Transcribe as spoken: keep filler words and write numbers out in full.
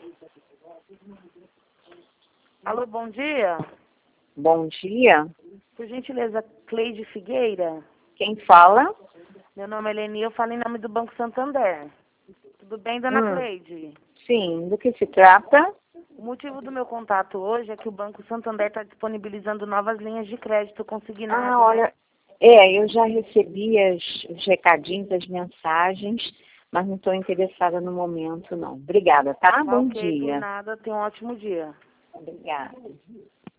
Alô, bom dia. Bom dia. Por gentileza, Cleide Figueira. Quem fala? Meu nome é Eleni, eu falo em nome do Banco Santander. Tudo bem, dona Hum, Cleide? sim, do que se trata? O motivo do meu contato hoje é que o Banco Santander está disponibilizando novas linhas de crédito consignado. Ah, né? olha, é, eu já recebi as, os recadinhos, as mensagens, mas não estou interessada no momento, não. Obrigada, tá? Tá Bom ok, por dia. nada, tenha um ótimo dia. Obrigada.